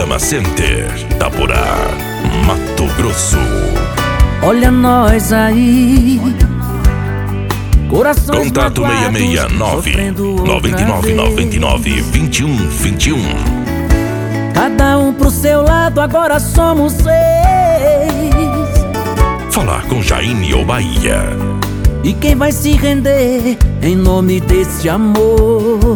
Drama Center, Itaporá, Mato Grosso. Olha nós aí, corações Contato magoados, 669-9999-2121. Cada um pro seu lado, agora somos 6. Falar com Jaine ou Bahia. E quem vai se render em nome desse amor?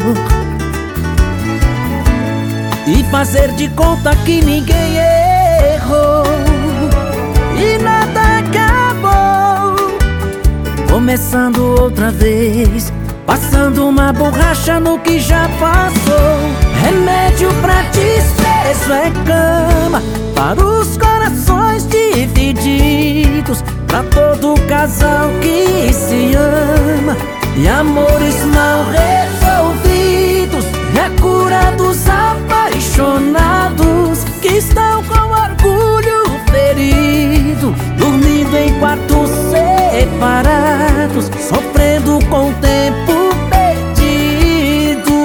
E fazer de conta que ninguém errou e nada acabou. Começando outra vez, passando uma borracha no que já passou. Remédio pra desprezo é cama para os corações divididos, pra todo casal que se ama. E amores mal resolvidos é a cura dos apaixonados que estão com orgulho ferido, dormindo em quartos separados, sofrendo com o tempo perdido.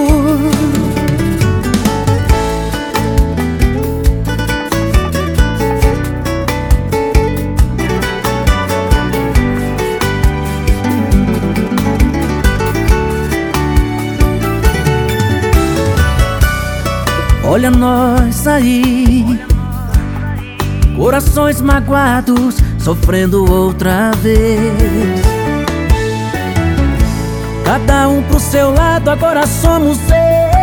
Olha nós aí, corações magoados, sofrendo outra vez. Cada um pro seu lado, agora somos 6.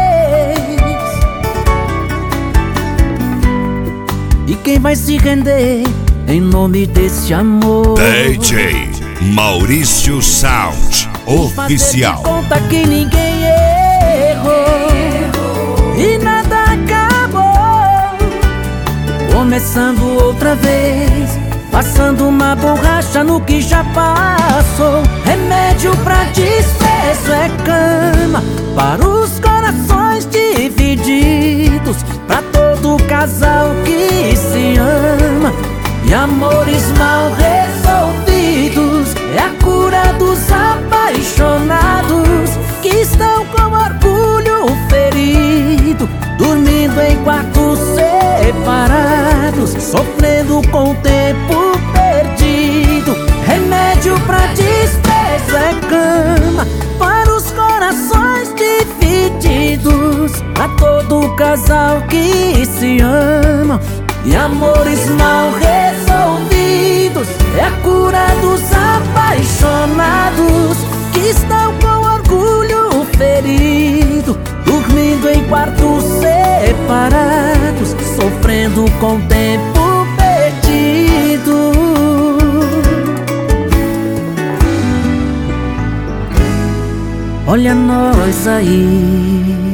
E quem vai se render em nome desse amor? DJ Maurício Sound Oficial. Fazer de conta que ninguém errou e nada acabou. Começando outra vez, passando uma borracha no que já passou. Remédio pra desprezo é cama para os corações divididos, pra todo casal que se ama. E amores mal resolvidos é a cura dos apaixonados que estão com orgulho ferido, dormindo em quartos separados, sofrendo com o tempo perdido. Remédio pra desprezo é cama para os corações divididos, pra todo casal que se ama. E amores mal resolvidos é a cura dos apaixonados que estão com orgulho ferido, dormindo em quartos separados, sofrendo com o tempo perdido. Olha nós aí.